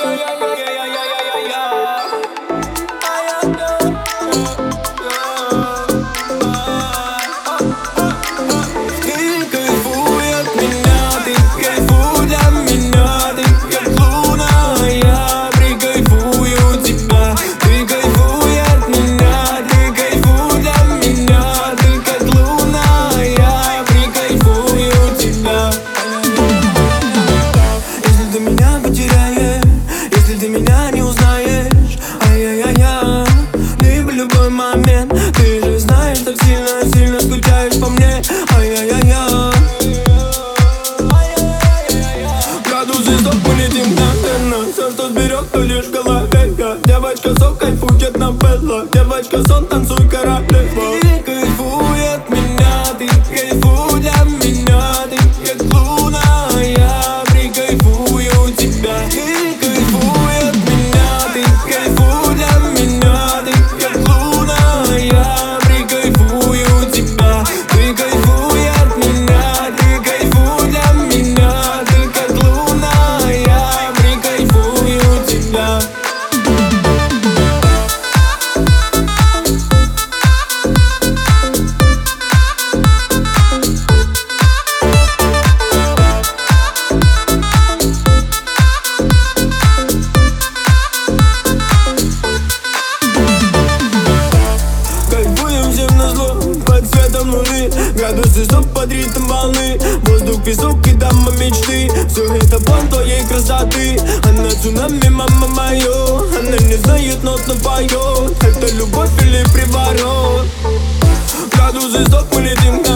Ты же знаешь, так сильно скучаешь по мне. Ай-яй-яй-яй. Градусы стоп, мы летим мгновенно. Все, что сберег, то лишь в голове. Девочка, сок, кайфует на белла. Девочка, сон, танцуй, королева. Ты кайфуй от меня, ты кайфуй для меня. Ты как луна, я прикайфую тебя. Ты кайфуй от меня, ты кайфуй для меня. Ты как луна, я прикайфую тебя. Ты кайфуй от меня, ты кайфуй для меня. Ты как луна, я прикайфую тебя. Кайфуем всем назло, под светом луны. Градусы стоп под ритм волны. Воздух, песок и дама мечты. Все это план твоей красоты. Она цунами, мама моё. Она не знает нот, но поет. Это любовь или приворот. Градусы стоп, мы летим